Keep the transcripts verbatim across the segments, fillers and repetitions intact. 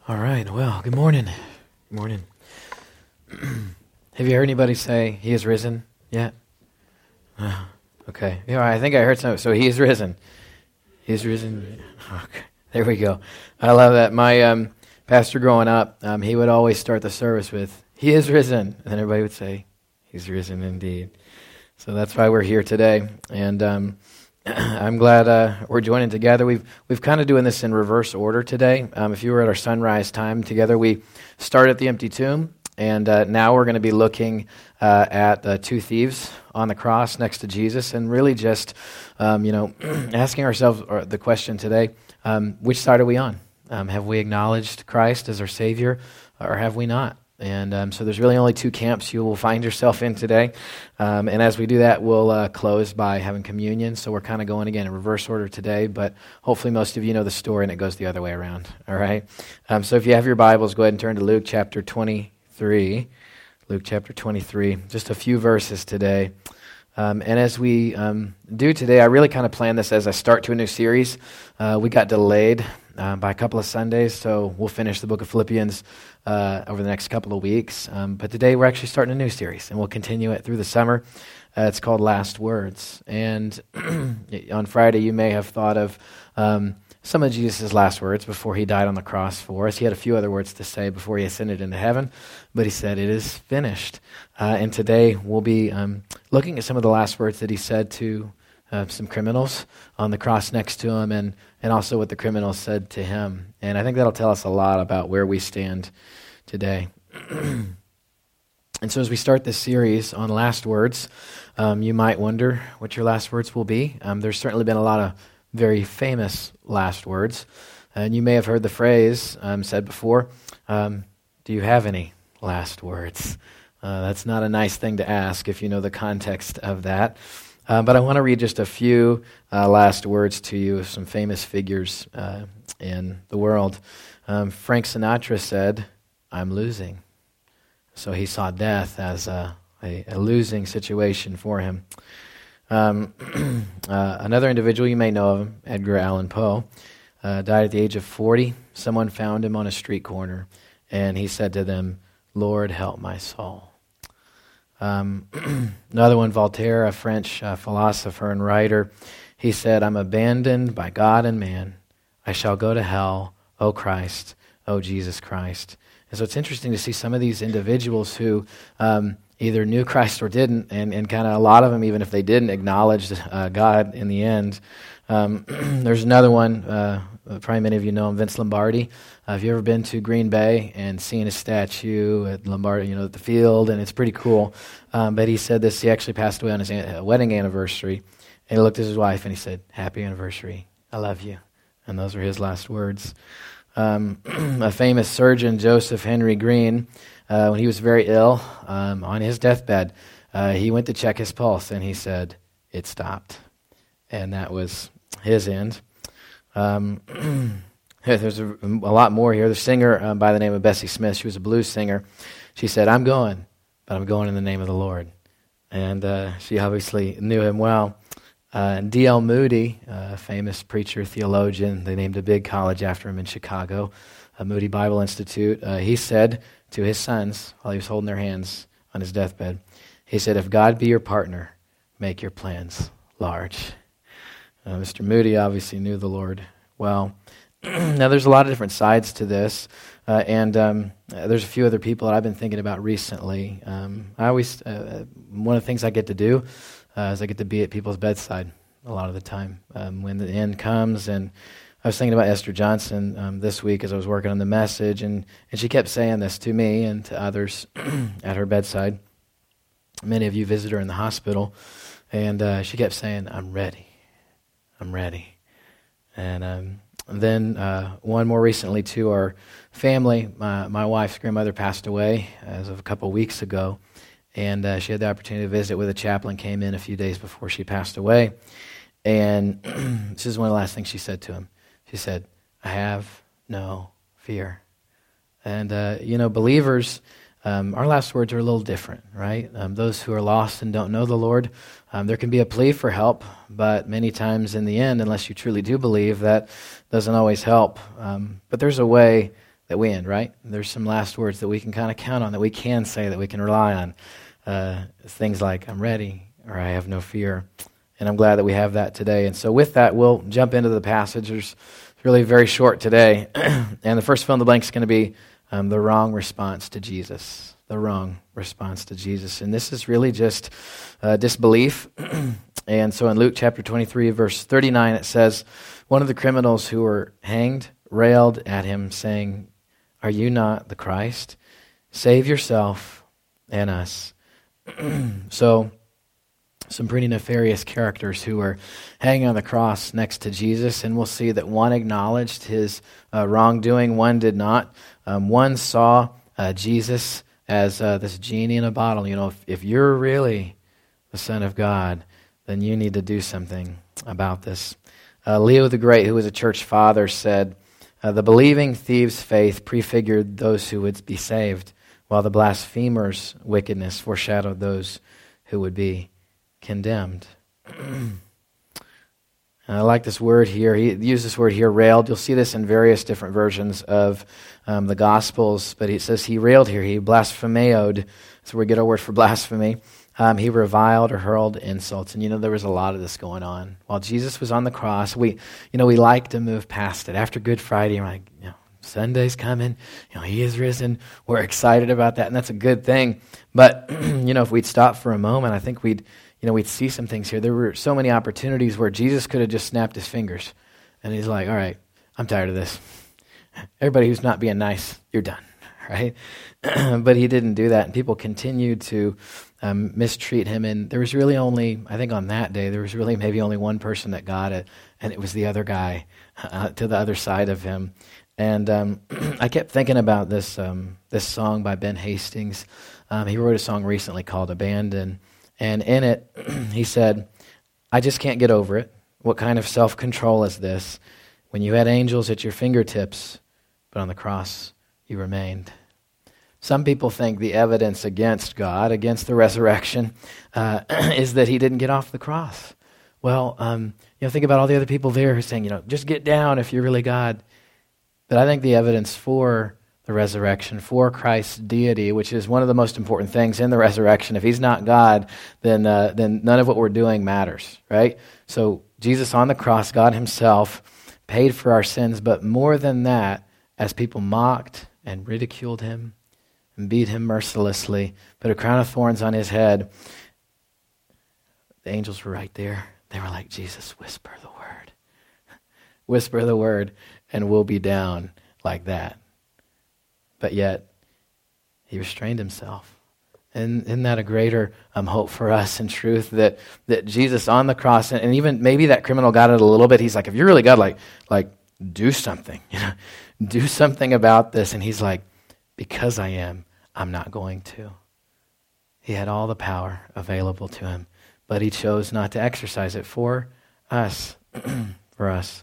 All right, well, good morning. Good morning. Have you heard anybody say, he is risen yet? Uh, okay. Yeah, I think I heard some. So he is risen. He is risen. Okay. There we go. I love that. My um, pastor growing up, um, he would always start the service with, he is risen. And then everybody would say, he's risen indeed. So that's why we're here today. And um, I'm glad uh, we're joining together. We've we've kind of doing this in reverse order today. Um, if you were at our sunrise time together, we started at the empty tomb, and uh, now we're going to be looking uh, at uh, two thieves on the cross next to Jesus, and really just um, you know asking ourselves the question today: um, which side are we on? Um, have we acknowledged Christ as our Savior, or have we not? And um, so there's really only two camps you will find yourself in today. Um, and as we do that, we'll uh, close by having communion. So we're kind of going again in reverse order today, but hopefully most of you know the story and it goes the other way around. All right? Um, so if you have your Bibles, go ahead and turn to Luke chapter twenty-three. Luke chapter twenty-three. Just a few verses today. Um, and as we um, do today, I really kind of planned this as I start to a new series. Uh, we got delayed uh, by a couple of Sundays, so we'll finish the book of Philippians uh, over the next couple of weeks. Um, but today we're actually starting a new series, and we'll continue it through the summer. Uh, it's called Last Words. And on Friday, you may have thought of um, some of Jesus' last words before he died on the cross for us. He had a few other words to say before he ascended into heaven, but he said, it is finished. Uh, and today we'll be um, looking at some of the last words that he said to uh, some criminals on the cross next to him, and, and also what the criminals said to him. And I think that'll tell us a lot about where we stand today. And so as we start this series on last words, um, you might wonder what your last words will be. Um, there's certainly been a lot of very famous last words. And you may have heard the phrase um, said before, um, do you have any last words? Uh, that's not a nice thing to ask if you know the context of that. Uh, but I want to read just a few uh, last words to you of some famous figures uh, in the world. Um, Frank Sinatra said, I'm losing. So he saw death as a, a, a losing situation for him. Um, uh, another individual, you may know of him, Edgar Allan Poe, uh, died at the age of forty. Someone found him on a street corner, and he said to them, Lord, help my soul. Um, another one, Voltaire, a French uh, philosopher and writer, he said, I'm abandoned by God and man. I shall go to hell, O Christ, O Jesus Christ. And so it's interesting to see some of these individuals who um, either knew Christ or didn't, and, and kind of a lot of them, even if they didn't, acknowledged uh, God in the end. Um, there's another one, uh, probably many of you know him, Vince Lombardi. Uh, have you ever been to Green Bay and seen his statue at Lombardi, you know, at the field? And it's pretty cool. Um, but he said this, he actually passed away on his an- wedding anniversary. And he looked at his wife and he said, happy anniversary, I love you. And those were his last words. Um, a famous surgeon, Joseph Henry Green, uh, when he was very ill, um, on his deathbed, uh, he went to check his pulse and he said, it stopped. And that was his end. Um, there's a, a lot more here. The singer um, by the name of Bessie Smith, she was a blues singer. She said, I'm going, but I'm going in the name of the Lord. And uh, she obviously knew him well. Uh, D L Moody, a famous preacher, theologian, they named a big college after him in Chicago, a Moody Bible Institute. Uh, he said to his sons, while he was holding their hands on his deathbed, he said, if God be your partner, make your plans large. Uh, Mister Moody obviously knew the Lord well. Now, there's a lot of different sides to this, uh, and um, uh, there's a few other people that I've been thinking about recently. Um, I always, uh, one of the things I get to do uh, is I get to be at people's bedside a lot of the time um, when the end comes. And I was thinking about Esther Johnson um, this week as I was working on the message, and, and she kept saying this to me and to others at her bedside. Many of you visit her in the hospital, and uh, she kept saying, I'm ready. I'm ready. And um, then uh, one more recently to our family, my, my wife's grandmother passed away as of a couple weeks ago, and uh, she had the opportunity to visit with a chaplain, came in a few days before she passed away, and this is one of the last things she said to him. She said, I have no fear. And, uh, you know, believers, Um, our last words are a little different, right? Um, those who are lost and don't know the Lord, um, there can be a plea for help, but many times in the end, unless you truly do believe, that doesn't always help. Um, but there's a way that we end, right? There's some last words that we can kind of count on, that we can say, that we can rely on. Uh, things like, I'm ready, or I have no fear. And I'm glad that we have that today. And so with that, we'll jump into the passage. It's really very short today. And the first fill in the blank is going to be um, the wrong response to Jesus. The wrong response to Jesus. And this is really just uh, disbelief. And so in Luke chapter twenty-three, verse thirty-nine, it says, one of the criminals who were hanged railed at him, saying, are you not the Christ? Save yourself and us. So, some pretty nefarious characters who were hanging on the cross next to Jesus, and we'll see that one acknowledged his uh, wrongdoing, one did not. Um, one saw uh, Jesus as uh, this genie in a bottle. You know, if, if you're really the Son of God, then you need to do something about this. Uh, Leo the Great, who was a church father, said, uh, the believing thieves' faith prefigured those who would be saved, while the blasphemers' wickedness foreshadowed those who would be condemned. I like this word here. He used this word here, railed. You'll see this in various different versions of um, the Gospels, but it says he railed here. He blasphemeoed. That's where we get our word for blasphemy. Um, he reviled or hurled insults. And you know, there was a lot of this going on. While Jesus was on the cross, we, you know, we like to move past it. After Good Friday, we're like, you know, Sunday's coming, you know, he is risen. We're excited about that, and that's a good thing. But, you know, if we'd stop for a moment, I think we'd, you know, we'd see some things here. There were so many opportunities where Jesus could have just snapped his fingers, and he's like, all right, I'm tired of this. Everybody who's not being nice, you're done, right? But he didn't do that, and people continued to um, mistreat him, and there was really only, I think on that day, there was really maybe only one person that got it, and it was the other guy uh, to the other side of him. And um, I kept thinking about this um, this song by Ben Hastings. Um, he wrote a song recently called Abandon. And in it, he said, I just can't get over it. What kind of self-control is this? When you had angels at your fingertips, but on the cross you remained. Some people think the evidence against God, against the resurrection, uh, is that he didn't get off the cross. Well, um, you know, think about all the other people there who are saying, you know, just get down if you're really God. But I think the evidence for the resurrection, for Christ's deity, which is one of the most important things in the resurrection. If he's not God, then uh, then none of what we're doing matters, right? So Jesus on the cross, God himself, paid for our sins, but more than that, as people mocked and ridiculed him and beat him mercilessly, put a crown of thorns on his head, the angels were right there. They were like, Jesus, whisper the word. Whisper the word, and we'll be down like that. But yet, he restrained himself. And isn't that a greater um, hope for us in truth, that that Jesus on the cross, and, and even maybe that criminal got it a little bit. He's like, if you're really God, like, like do something. You know, do something about this. And he's like, because I am, I'm not going to. He had all the power available to him, but he chose not to exercise it for us, for us.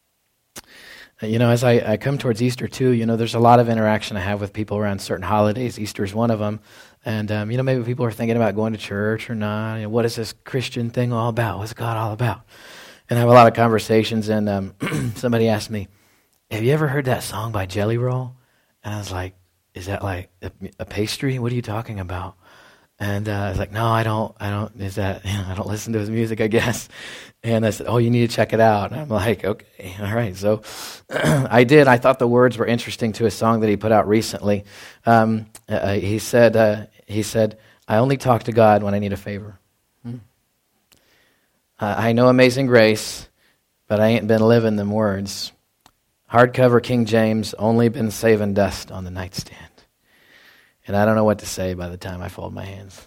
You know, as I, I come towards Easter too, you know, there's a lot of interaction I have with people around certain holidays. Easter is one of them. And, um, you know, maybe people are thinking about going to church or not. You know, what is this Christian thing all about? What's God all about? And I have a lot of conversations, and um, somebody asked me, have you ever heard that song by Jelly Roll? And I was like, is that like a, a pastry? What are you talking about? And uh, I was like, no, I don't, I don't, is that, you know, I don't listen to his music, I guess. And I said, oh, you need to check it out. And I'm like, okay, all right. So I did. I thought the words were interesting to a song that he put out recently. Um, uh, he said, uh, he said, I only talk to God when I need a favor. Hmm. Uh, I know Amazing Grace, but I ain't been living them words. Hardcover King James, only been saving dust on the nightstand. And I don't know what to say by the time I fold my hands.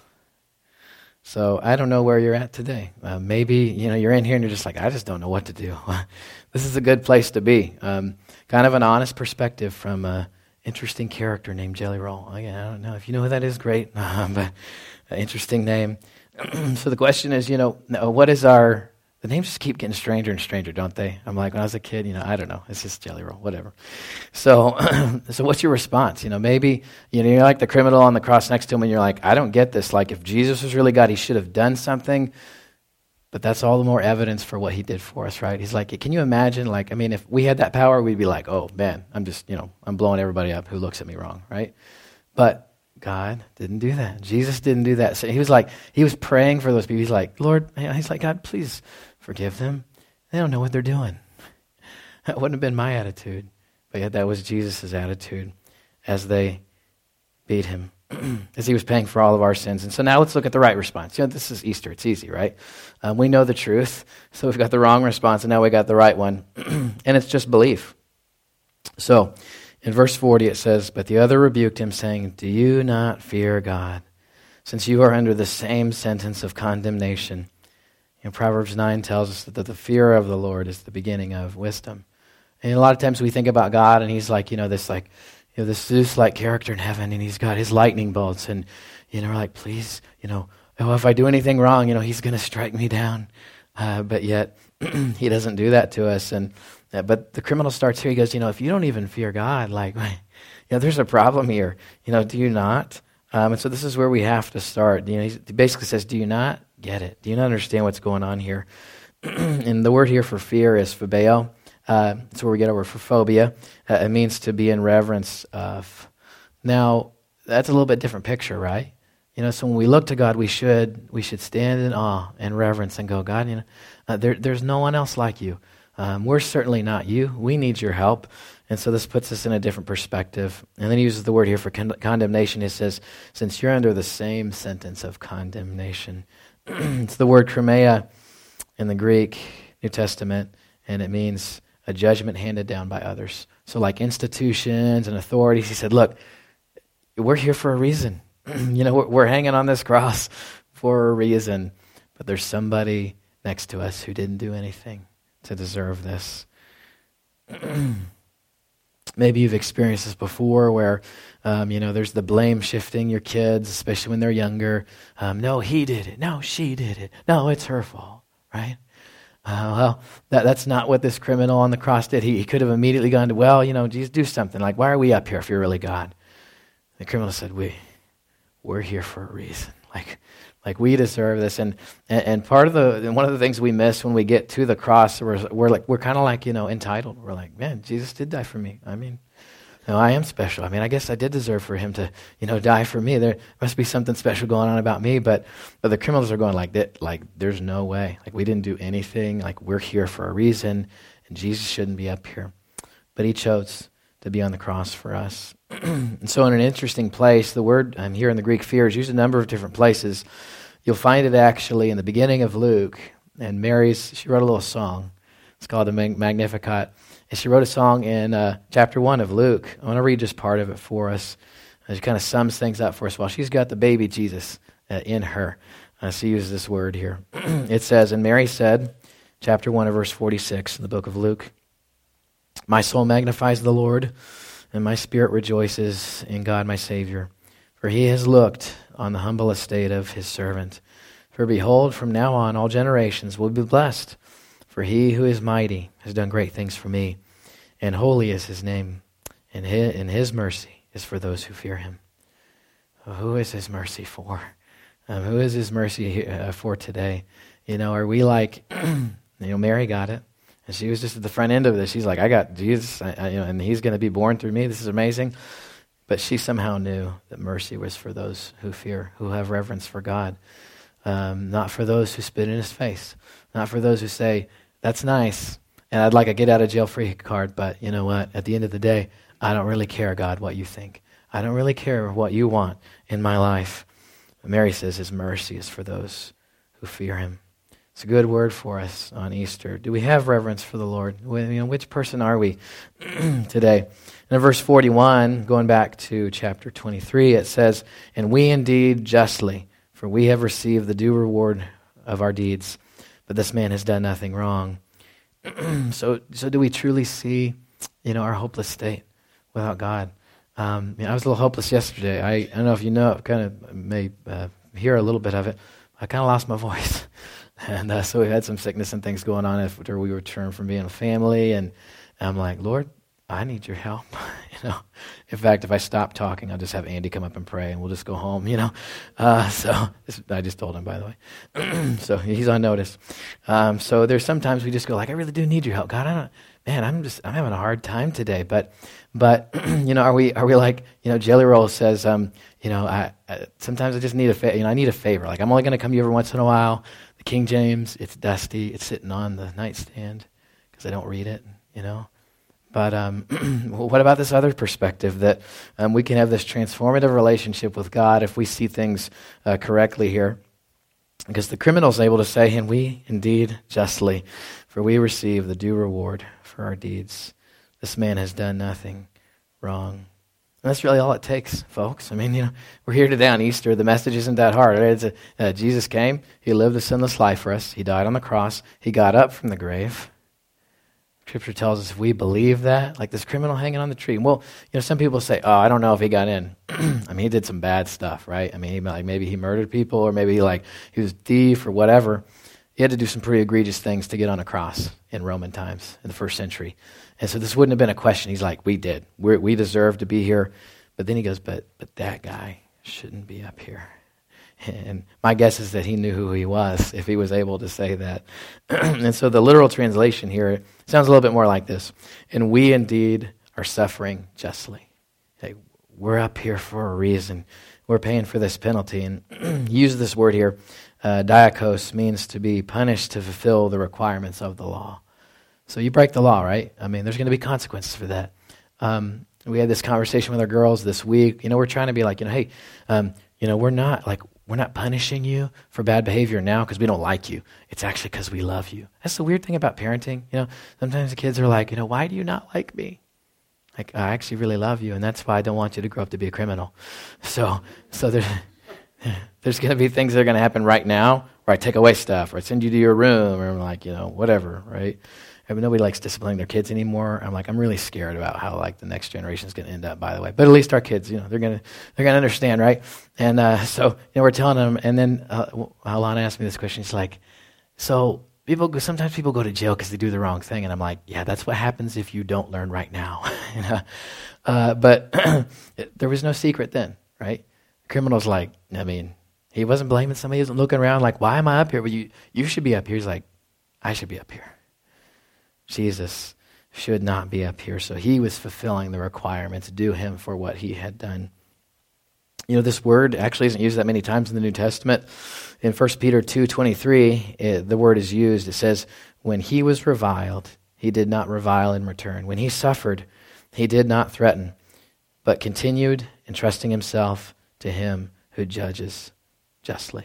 So I don't know where you're at today. Uh, maybe, you know, you're in here and you're just like, I just don't know what to do. This is a good place to be. Um, kind of an honest perspective from an interesting character named Jelly Roll. Again, I don't know. If you know who that is, great. Um, but an interesting name. So the question is, you know, what is our... The names just keep getting stranger and stranger, don't they? I'm like, when I was a kid, you know, I don't know. It's just Jelly Roll, whatever. So so what's your response? You know, maybe, you know, you're like the criminal on the cross next to him and you're like, I don't get this. Like, if Jesus was really God, he should have done something. But that's all the more evidence for what he did for us, right? He's like, can you imagine, like, I mean, if we had that power, we'd be like, oh, man, I'm just, you know, I'm blowing everybody up who looks at me wrong, right? But God didn't do that. Jesus didn't do that. So he was like, he was praying for those people. He's like, Lord, he's like, God, please forgive them. They don't know what they're doing. That wouldn't have been my attitude. But yet that was Jesus' attitude as they beat him, as he was paying for all of our sins. And so now let's look at the right response. You know, this is Easter. It's easy, right? Um, we know the truth, so we've got the wrong response, and now we got the right one. And it's just belief. So in verse forty it says, but the other rebuked him, saying, do you not fear God, since you are under the same sentence of condemnation? You know, Proverbs nine tells us that the fear of the Lord is the beginning of wisdom. And a lot of times we think about God, and he's like, you know, this like, you know, this Zeus-like character in heaven, and he's got his lightning bolts, and, you know, we're like, please, you know, oh, if I do anything wrong, you know, he's going to strike me down. Uh, but yet, he doesn't do that to us. And uh, but the criminal starts here. He goes, you know, if you don't even fear God, like, you know, there's a problem here. You know, do you not? Um, and so this is where we have to start. You know, he basically says, do you not get it? Do you not understand what's going on here? And the word here for fear is phobeo. Uh, that's where we get our word for phobia. Uh, it means to be in reverence of. Now, that's a little bit different picture, right? You know, so when we look to God, we should we should stand in awe and reverence and go, God, you know, uh, there, there's no one else like you. Um, we're certainly not you. We need your help. And so this puts us in a different perspective. And then he uses the word here for con- condemnation. It says, since you're under the same sentence of condemnation. It's the word krimeia in the Greek New Testament, and it means a judgment handed down by others. So like institutions and authorities, he said, look, we're here for a reason. You know, we're, we're hanging on this cross for a reason. But there's somebody next to us who didn't do anything to deserve this. Maybe you've experienced this before where, um, you know, there's the blame shifting your kids, especially when they're younger. Um, no, he did it. No, she did it. No, it's her fault, right? Uh, well, that, that's not what this criminal on the cross did. He, he could have immediately gone to, well, you know, Jesus, do something. Like, why are we up here if you're really God? The criminal said, we, we're here for a reason. Like, like we deserve this. And, and, and part of the, and one of the things we miss when we get to the cross, we're, we're like, we're kind of like, you know, entitled. We're like, man, Jesus did die for me. I mean, no, I am special. I mean, I guess I did deserve for him to, you know, die for me. There must be something special going on about me. But, but the criminals are going like that. Like, there's no way. Like, we didn't do anything. Like, we're here for a reason, and Jesus shouldn't be up here. But he chose to be on the cross for us. And so in an interesting place, the word um, here in the Greek fear is used a number of different places. You'll find it actually in the beginning of Luke. And Mary's, she wrote a little song. It's called the Magnificat. And she wrote a song in uh, chapter one of Luke. I want to read just part of it for us. It kind of sums things up for us. While she's got the baby Jesus uh, in her. Uh, she uses this word here. It says, and Mary said, chapter one of verse forty-six in the book of Luke, my soul magnifies the Lord, and my spirit rejoices in God my Savior. For he has looked on the humble estate of his servant. For behold, from now on all generations will be blessed. For he who is mighty has done great things for me, and holy is his name, and his, and his mercy is for those who fear him. Well, who is his mercy for? Um, who is his mercy uh, for today? You know, are we like, you know, Mary got it, and she was just at the front end of this. She's like, I got Jesus, I, I, you know, and he's going to be born through me. This is amazing. But she somehow knew that mercy was for those who fear, who have reverence for God, um, not for those who spit in his face, not for those who say, that's nice, and I'd like a get-out-of-jail-free card, but you know what? At the end of the day, I don't really care, God, what you think. I don't really care what you want in my life. Mary says his mercy is for those who fear him. It's a good word for us on Easter. Do we have reverence for the Lord? You know, which person are we today? In verse forty-one, going back to chapter twenty-three, it says, and we indeed justly, for we have received the due reward of our deeds. But this man has done nothing wrong. so, so do we truly see, you know, our hopeless state without God? Um, you know, I was a little hopeless yesterday. I, I don't know if you know, I kind of may uh, hear a little bit of it. I kind of lost my voice, and uh, so we had some sickness and things going on after we returned from being a family. And I'm like, Lord, I need your help. you know, in fact, if I stop talking, I'll just have Andy come up and pray, and we'll just go home. You know, uh, so this, I just told him, by the way. So he's on notice. Um, so there's sometimes we just go like, I really do need your help, God. I don't, man, I'm just I'm having a hard time today. But but you know, are we are we like you know, Jelly Roll says, um, you know, I, I sometimes I just need a fa- you know I need a favor. Like I'm only going to come to you every once in a while. The King James, it's dusty. It's sitting on the nightstand because I don't read it. You know. But um, what about this other perspective that um, we can have this transformative relationship with God if we see things uh, correctly here? Because the criminal is able to say, and we indeed justly, for we receive the due reward for our deeds. This man has done nothing wrong. And that's really all it takes, folks. I mean, you know, we're here today on Easter. The message isn't that hard. Right? It's a, uh, Jesus came. He lived a sinless life for us. He died on the cross. He got up from the grave. Scripture tells us if we believe that, like this criminal hanging on the tree. Well, you know, some people say, "Oh, I don't know if he got in." I mean, he did some bad stuff, right? I mean, he, like maybe he murdered people, or maybe he, like he was a thief or whatever. He had to do some pretty egregious things to get on a cross in Roman times in the first century, and so this wouldn't have been a question. He's like, "We did. We're, we deserve to be here," but then he goes, "But but that guy shouldn't be up here." And my guess is that he knew who he was if he was able to say that. And so the literal translation here sounds a little bit more like this. And we indeed are suffering justly. Like, we're up here for a reason. We're paying for this penalty. And use this word here. Uh, diakos means to be punished to fulfill the requirements of the law. So you break the law, right? I mean, there's going to be consequences for that. Um, we had this conversation with our girls this week. You know, we're trying to be like, you know, hey, um, you know, we're not like, we're not punishing you for bad behavior now because we don't like you. It's actually because we love you. That's the weird thing about parenting. You know, sometimes the kids are like, you know, why do you not like me? Like, I actually really love you, and that's why I don't want you to grow up to be a criminal. So, so there's there's going to be things that are going to happen right now where I take away stuff, or I send you to your room, or I'm like, you know, whatever, right? I mean, nobody likes disciplining their kids anymore. I'm like, I'm really scared about how like the next generation is going to end up. By the way, but at least our kids, you know, they're gonna they're gonna understand, right? And uh, so you know, we're telling them. And then uh, Alana asked me this question. She's like, "So people go, sometimes people go to jail because they do the wrong thing." And I'm like, "Yeah, that's what happens if you don't learn right now." you know? uh, but there was no secret then, right? The criminal's like, I mean, he wasn't blaming somebody. He wasn't looking around like, "Why am I up here?" Well, you you should be up here. He's like, "I should be up here." Jesus should not be up here. So he was fulfilling the requirements due him for what he had done. You know, this word actually isn't used that many times in the New Testament. In First Peter two twenty-three, it, the word is used. It says, when he was reviled, he did not revile in return. When he suffered, he did not threaten, but continued entrusting himself to him who judges justly.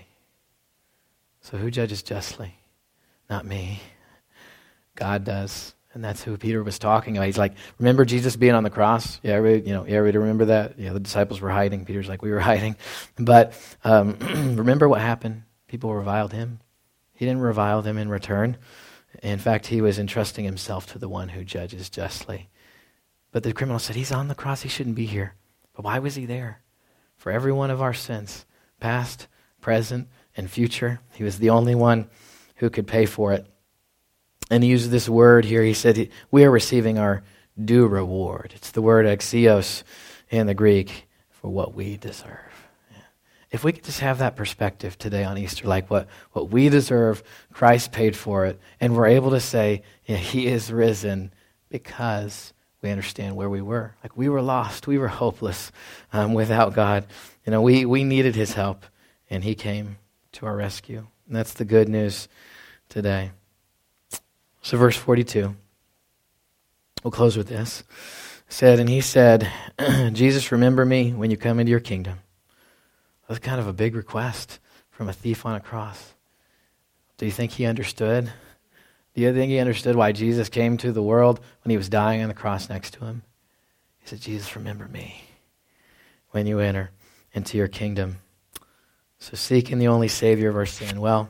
So who judges justly? Not me. God does, and that's who Peter was talking about. He's like, remember Jesus being on the cross? Yeah, everybody, you know, yeah, everybody remember that? Yeah, the disciples were hiding. Peter's like, we were hiding. But um, remember what happened? People reviled him. He didn't revile them in return. In fact, he was entrusting himself to the one who judges justly. But the criminal said, he's on the cross. He shouldn't be here. But why was he there? For every one of our sins, past, present, and future. He was the only one who could pay for it. And he uses this word here. He said, we are receiving our due reward. It's the word axios in the Greek for what we deserve. Yeah. If we could just have that perspective today on Easter, like what, what we deserve, Christ paid for it, and we're able to say, yeah, he is risen because we understand where we were. Like we were lost. We were hopeless um, without God. You know, we, we needed his help, and he came to our rescue. And that's the good news today. So verse forty-two, we'll close with this. It said, and he said, Jesus, remember me when you come into your kingdom. That's kind of a big request from a thief on a cross. Do you think he understood? Do you think he understood why Jesus came to the world when he was dying on the cross next to him? He said, Jesus, remember me when you enter into your kingdom. So seeking the only Savior of our sin. Well,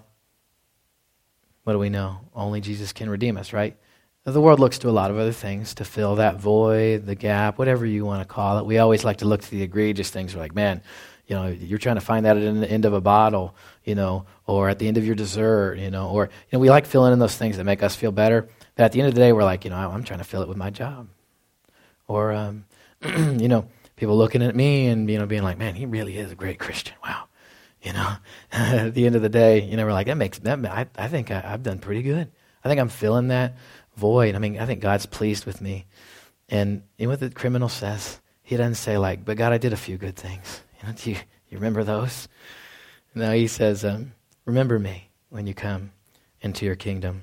what do we know? Only Jesus can redeem us, right? The world looks to a lot of other things to fill that void, the gap, whatever you want to call it. We always like to look to the egregious things. We're like, man, you know, you're trying to find that at the end of a bottle, you know, or at the end of your dessert, you know, or, you know, we like filling in those things that make us feel better. But at the end of the day, we're like, you know, I'm trying to fill it with my job. Or, um, you know, people looking at me and, you know, being like, man, he really is a great Christian. Wow. You know, at the end of the day, you know, we're like, that makes, that, I, I think I, I've done pretty good. I think I'm filling that void. I mean, I think God's pleased with me. And you know what the criminal says? He doesn't say like, but God, I did a few good things. You know, do you, you remember those? No, he says, um, remember me when you come into your kingdom.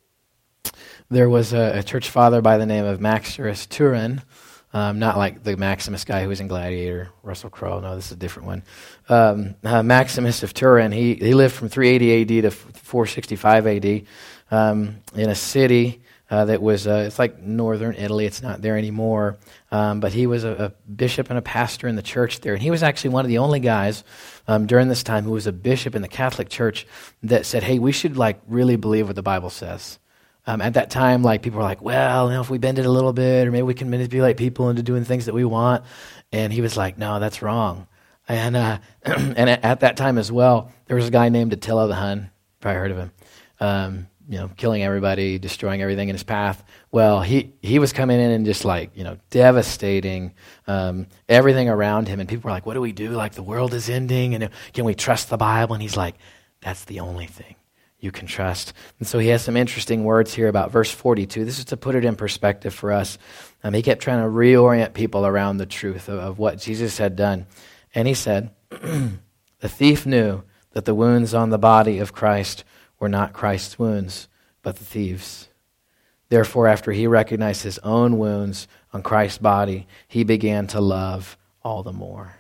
There was a, a church father by the name of Maximus Turin, um, not like the Maximus guy who was in Gladiator, Russell Crowe. No, this is a different one. Um, uh, Maximus of Turin, he, he lived from three eighty A D to four sixty-five A D um, in a city uh, that was, uh, it's like northern Italy. It's not there anymore. Um, but he was a, a bishop and a pastor in the church there. And he was actually one of the only guys um, during this time who was a bishop in the Catholic Church that said, hey, we should like really believe what the Bible says. Um, at that time, like people were like, well, you know, if we bend it a little bit, or maybe we can manipulate people into doing things that we want. And he was like, no, that's wrong. And uh, and at that time as well, there was a guy named Attila the Hun. Probably heard of him. Um, you know, killing everybody, destroying everything in his path. Well, he, he was coming in and just like, you know, devastating um, everything around him. And people were like, what do we do? Like the world is ending. And can we trust the Bible? And he's like, that's the only thing you can trust. And so he has some interesting words here about verse forty-two. This is to put it in perspective for us. Um, he kept trying to reorient people around the truth of, of what Jesus had done. And he said, the thief knew that the wounds on the body of Christ were not Christ's wounds, but the thieves'. Therefore, after he recognized his own wounds on Christ's body, he began to love all the more.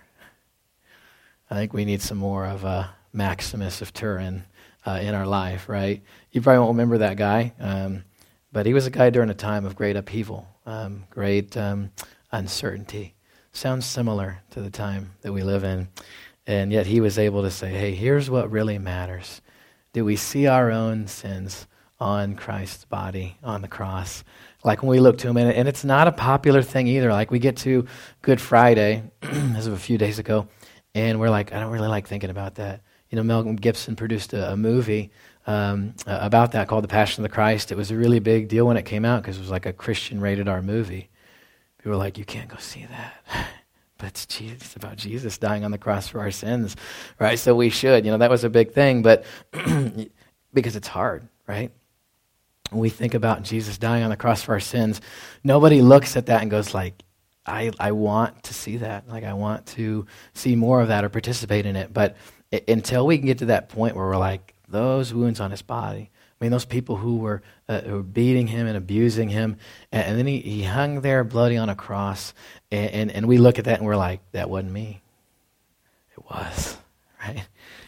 I think we need some more of a Maximus of Turin Uh, in our life, right? You probably won't remember that guy, um, but he was a guy during a time of great upheaval, um, great um, uncertainty. Sounds similar to the time that we live in. And yet he was able to say, hey, here's what really matters. Do we see our own sins on Christ's body, on the cross? Like when we look to him, and, and it's not a popular thing either. Like we get to Good Friday, as of a few days ago, and we're like, I don't really like thinking about that. You know, Mel Gibson produced a, a movie um, uh, about that called The Passion of the Christ. It was a really big deal when it came out because it was like a Christian rated R movie. People were like, you can't go see that. But it's, Jesus, it's about Jesus dying on the cross for our sins, right? So we should. You know, that was a big thing, but because it's hard, right? When we think about Jesus dying on the cross for our sins, nobody looks at that and goes like, I, I want to see that. Like, I want to see more of that or participate in it. But until we can get to that point where we're like, those wounds on his body, I mean, those people who were, uh, who were beating him and abusing him, and, and then he, he hung there bloody on a cross, and, and, and we look at that and we're like, that wasn't me. It was, right?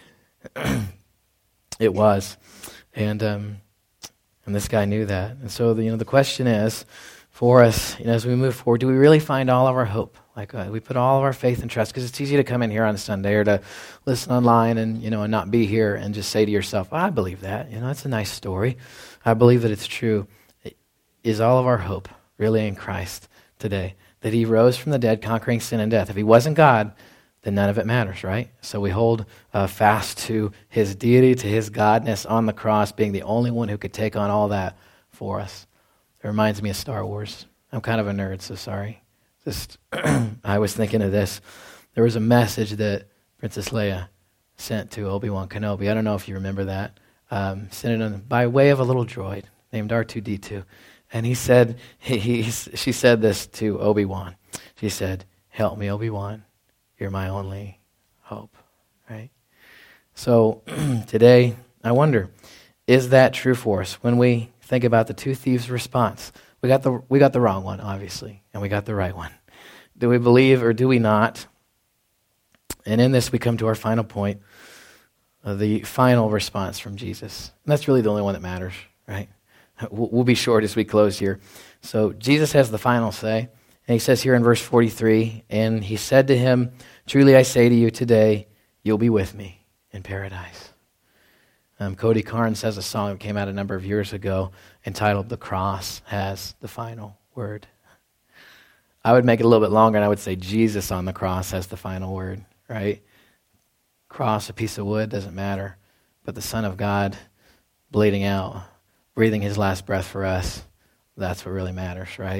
It was. And um, and this guy knew that. And so, the, you know, the question is, for us, you know, as we move forward, do we really find all of our hope? Like uh, we put all of our faith and trust, because it's easy to come in here on Sunday or to listen online and, you know, and not be here and just say to yourself, oh, I believe that. You know, that's a nice story. I believe that it's true. Is all of our hope really in Christ today? That he rose from the dead, conquering sin and death. If he wasn't God, then none of it matters, right? So we hold uh, fast to his deity, to his godness on the cross, being the only one who could take on all that for us. It reminds me of Star Wars. I'm kind of a nerd, so sorry. Just, I was thinking of this. There was a message that Princess Leia sent to Obi-Wan Kenobi. I don't know if you remember that. Um, sent it on, by way of a little droid named R two D two. And he said, he, he, she said this to Obi-Wan. She said, help me, Obi-Wan. You're my only hope, right? So today, I wonder, is that true for us? When we think about the two thieves' response, we got the we got the wrong one, obviously, and we got the right one. Do we believe or do we not? And in this, we come to our final point, uh, the final response from Jesus. And that's really the only one that matters, right? We'll, we'll be short as we close here. So Jesus has the final say. And he says here in verse forty-three, and he said to him, truly I say to you today, you'll be with me in paradise. Um, Cody Carnes has a song that came out a number of years ago entitled The Cross Has the Final Word. I would make it a little bit longer and I would say Jesus on the cross has the final word, right? Cross, a piece of wood, doesn't matter. But the Son of God bleeding out, breathing his last breath for us, that's what really matters, right?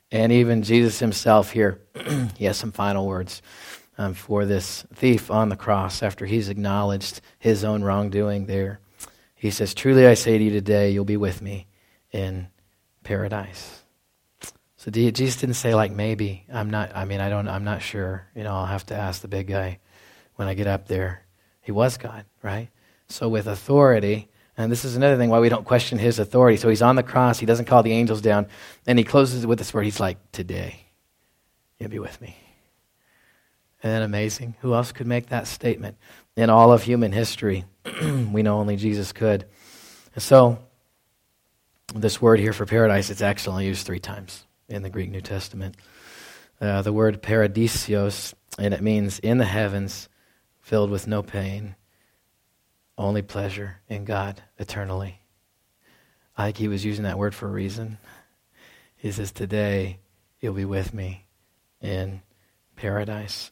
And even Jesus himself here, he has some final words um, for this thief on the cross after he's acknowledged his own wrongdoing there. He says, truly I say to you today, you'll be with me in paradise. So Jesus didn't say like maybe. I'm not, I mean, I don't, I'm not sure. You know, I'll have to ask the big guy when I get up there. He was God, right? So with authority, and this is another thing why we don't question his authority. So he's on the cross, he doesn't call the angels down, and he closes with this word. He's like, today, you'll be with me. Isn't that amazing? Who else could make that statement in all of human history? We know only Jesus could. And so, this word here for paradise, it's actually only used three times in the Greek New Testament. Uh, the word paradisios, and it means in the heavens, filled with no pain, only pleasure in God eternally. I think he was using that word for a reason. He says, today you'll be with me in paradise.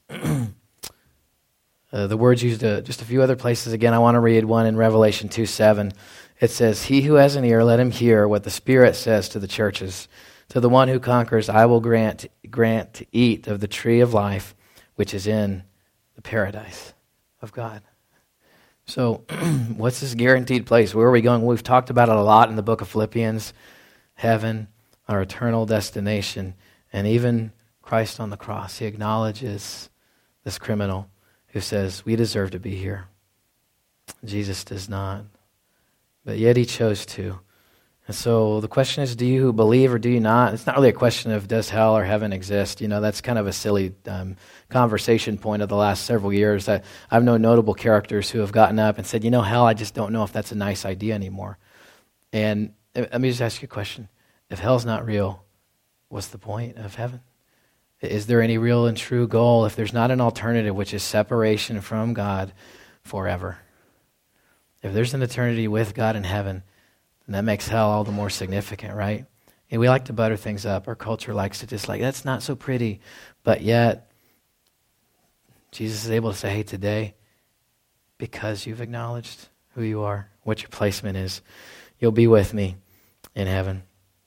uh, the word's used uh, just a few other places. Again, I want to read one in Revelation two seven. It says, he who has an ear, let him hear what the Spirit says to the churches. To the one who conquers, I will grant, grant to eat of the tree of life, which is in the paradise of God. So, what's this guaranteed place? Where are we going? We've talked about it a lot in the book of Philippians. Heaven, our eternal destination. And even Christ on the cross, he acknowledges this criminal who says, we deserve to be here. Jesus does not. But yet he chose to. And so the question is, do you believe or do you not? It's not really a question of does hell or heaven exist. You know, that's kind of a silly um, conversation point of the last several years. I, I've known notable characters who have gotten up and said, you know, hell, I just don't know if that's a nice idea anymore. And let me just ask you a question. If hell's not real, what's the point of heaven? Is there any real and true goal if there's not an alternative, which is separation from God forever? If there's an eternity with God in heaven, then that makes hell all the more significant, right? And we like to butter things up. Our culture likes to just like, that's not so pretty. But yet, Jesus is able to say, hey, today, because you've acknowledged who you are, what your placement is, you'll be with me in heaven.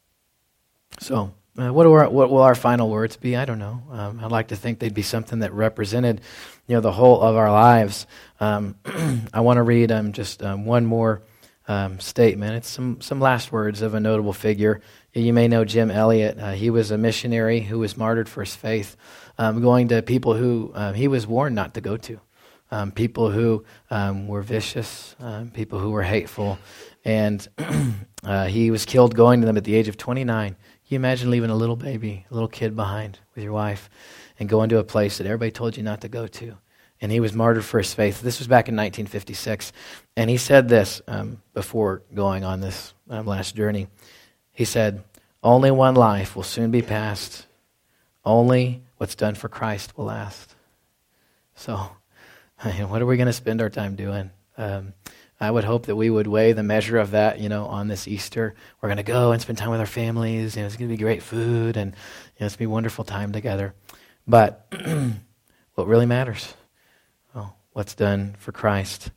So, uh, what, do our, what will our final words be? I don't know. Um, I'd like to think they'd be something that represented, you know, the whole of our lives. Um, I want to read um, just um, one more um, statement. It's some, some last words of a notable figure. You may know Jim Elliot. Uh, he was a missionary who was martyred for his faith, um, going to people who um, he was warned not to go to, um, people who um, were vicious, um, people who were hateful. And uh, he was killed going to them at the age of twenty-nine. Can you imagine leaving a little baby, a little kid behind with your wife and going to a place that everybody told you not to go to? And he was martyred for his faith. This was back in nineteen fifty-six. And he said this um, before going on this um, last journey. He said, only one life will soon be passed. Only what's done for Christ will last. So, what are we going to spend our time doing? Um, I would hope that we would weigh the measure of that, you know, on this Easter. We're going to go and spend time with our families. You know, it's going to be great food, and you know, it's going to be a wonderful time together. But what really matters? Well, what's done for Christ.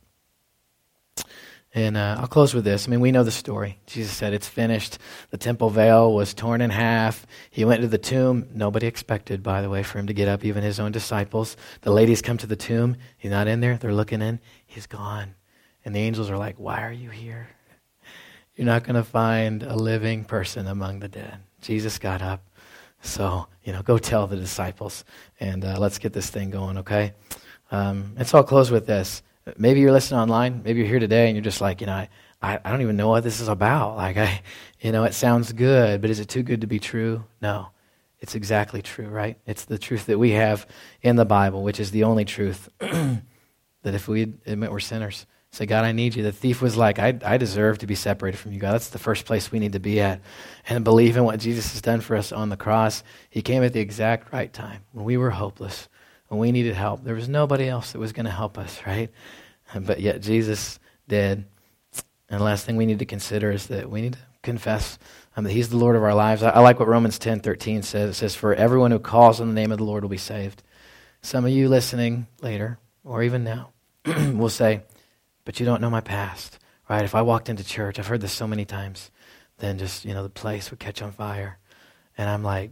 And uh, I'll close with this. I mean, we know the story. Jesus said, it's finished. The temple veil was torn in half. He went to the tomb. Nobody expected, by the way, for him to get up, even his own disciples. The ladies come to the tomb. He's not in there. They're looking in. He's gone. And the angels are like, why are you here? You're not going to find a living person among the dead. Jesus got up. So, you know, go tell the disciples. And uh, let's get this thing going, okay? Um, and so I'll close with this. Maybe you're listening online. Maybe you're here today and you're just like, you know, I, I, I don't even know what this is about. Like, I, you know, it sounds good, but is it too good to be true? No, it's exactly true, right? It's the truth that we have in the Bible, which is the only truth, that if we admit we're sinners, say, God, I need you. The thief was like, I, I deserve to be separated from you, God. That's the first place we need to be at. And believe in what Jesus has done for us on the cross. He came at the exact right time when we were hopeless, when we needed help. There was nobody else that was going to help us, right? But yet Jesus did. And the last thing we need to consider is that we need to confess um, that he's the Lord of our lives. I, I like what Romans ten thirteen says. It says, for everyone who calls on the name of the Lord will be saved. Some of you listening later, or even now, will say, but you don't know my past, right? If I walked into church, I've heard this so many times, then just, you know, the place would catch on fire. And I'm like,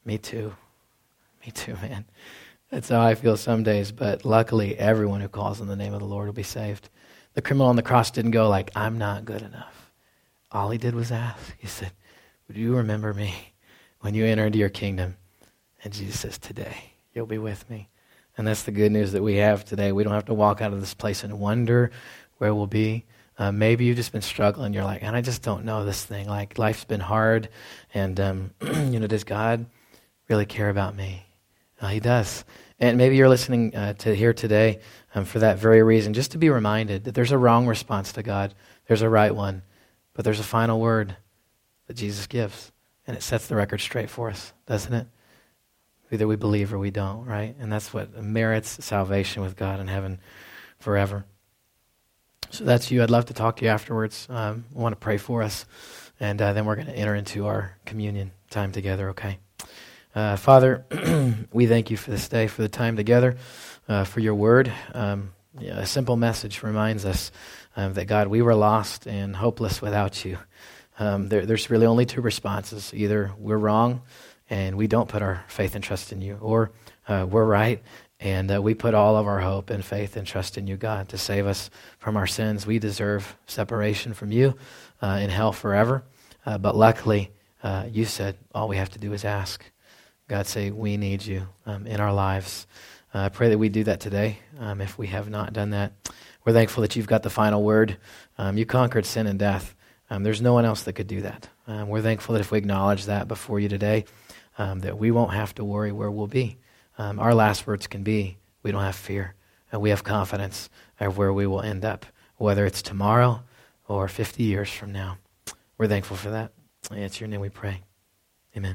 Me too. Me too, man. That's how I feel some days, but luckily everyone who calls on the name of the Lord will be saved. The criminal on the cross didn't go like, I'm not good enough. All he did was ask. He said, would you remember me when you enter into your kingdom? And Jesus says, today you'll be with me. And that's the good news that we have today. We don't have to walk out of this place and wonder where we'll be. Uh, maybe you've just been struggling. You're like, and I just don't know this thing. Like, life's been hard. And, um, you know, does God really care about me? Uh, he does. And maybe you're listening uh, to here today um, for that very reason, just to be reminded that there's a wrong response to God. There's a right one. But there's a final word that Jesus gives. And it sets the record straight for us, doesn't it? Either we believe or we don't, right? And that's what merits salvation with God in heaven forever. So that's you. I'd love to talk to you afterwards. Um, I want to pray for us. And uh, then we're going to enter into our communion time together, okay? Uh, Father, we thank you for this day, for the time together, uh, for your word. Um, yeah, a simple message reminds us um, that, God, we were lost and hopeless without you. Um, there, there's really only two responses. Either we're wrong and we don't put our faith and trust in you, or uh, we're right and uh, we put all of our hope and faith and trust in you, God, to save us from our sins. We deserve separation from you uh, in hell forever. Uh, but luckily, uh, you said all we have to do is ask. God, say we need you um, in our lives. Uh, I pray that we do that today. Um, if we have not done that, we're thankful that you've got the final word. Um, you conquered sin and death. Um, there's no one else that could do that. Um, we're thankful that if we acknowledge that before you today, um, that we won't have to worry where we'll be. Um, our last words can be, we don't have fear, and we have confidence of where we will end up, whether it's tomorrow or fifty years from now. We're thankful for that. It's your name we pray. Amen.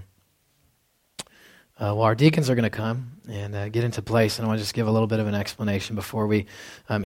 Uh, well, our deacons are going to come and uh, get into place, and I want to just give a little bit of an explanation before we um,